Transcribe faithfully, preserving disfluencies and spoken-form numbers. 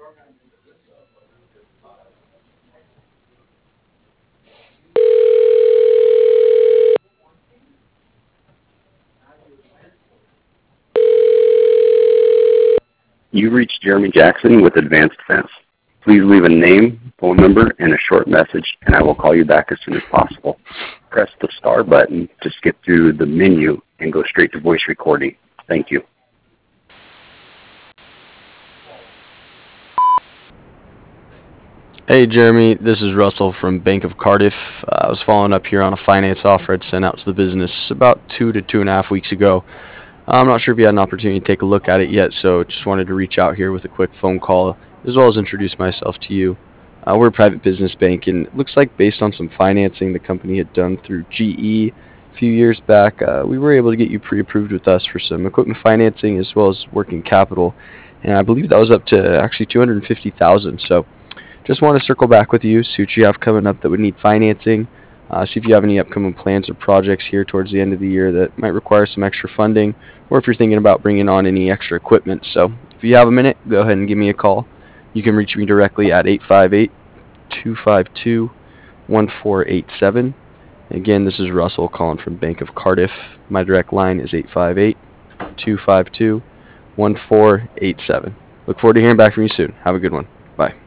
You reached Jeremy Jackson with Advanced Fence. Please leave a name, phone number, and a short message, and I will call you back as soon as possible. Press the star button to skip through the menu and go straight to voice recording. Thank you. Hey Jeremy, this is Russell from Bank of Cardiff. Uh, I was following up here on a finance offer I'd sent out to the business about two to two and a half weeks ago. I'm not sure if you had an opportunity to take a look at it yet, so just wanted to reach out here with a quick phone call as well as introduce myself to you. Uh, we're a private business bank, and it looks like based on some financing the company had done through G E a few years back, uh, we were able to get you pre-approved with us for some equipment financing as well as working capital, and I believe that was up to actually two hundred fifty thousand dollars. So just want to circle back with you, see what you have coming up that would need financing, uh, see if you have any upcoming plans or projects here towards the end of the year that might require some extra funding, or if you're thinking about bringing on any extra equipment. So if you have a minute, go ahead and give me a call. You can reach me directly at eight five eight, two five two, one four eight seven. Again, this is Russell calling from Bank of Cardiff. My direct line is eight five eight, two five two, one four eight seven. Look forward to hearing back from you soon. Have a good one. Bye.